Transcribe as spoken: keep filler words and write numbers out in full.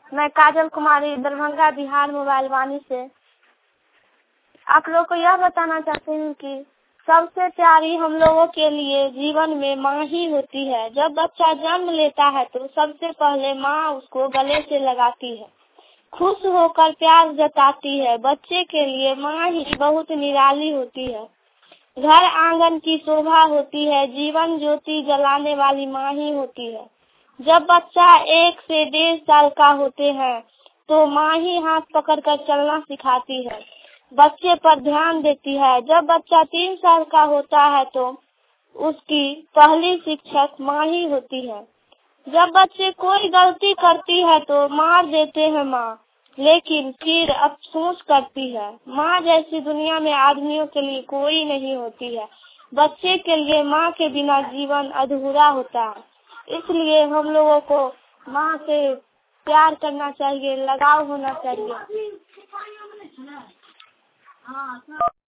मैं काजल कुमारी दरभंगा बिहार मोबाइल वाणी से आप लोग को यह बताना चाहती हूँ कि सबसे प्यारी हम लोगों के लिए जीवन में माँ ही होती है। जब बच्चा जन्म लेता है तो सबसे पहले माँ उसको गले से लगाती है, खुश होकर प्यार जताती है। बच्चे के लिए माँ ही बहुत निराली होती है, घर आंगन की शोभा होती है। जीवन ज्योति जलाने वाली माँ ही होती है। जब बच्चा एक से डेढ़ साल का होते हैं तो माँ ही हाथ पकड़कर चलना सिखाती है, बच्चे पर ध्यान देती है। जब बच्चा तीन साल का होता है तो उसकी पहली शिक्षक माँ ही होती है। जब बच्चे कोई गलती करती है तो मार देते हैं माँ, लेकिन फिर अफसोस करती है। माँ जैसी दुनिया में आदमियों के लिए कोई नहीं होती है। बच्चे के लिए माँ के बिना जीवन अधूरा होता है। इसलिए हम लोगों को माँ से प्यार करना चाहिए, लगाव होना चाहिए।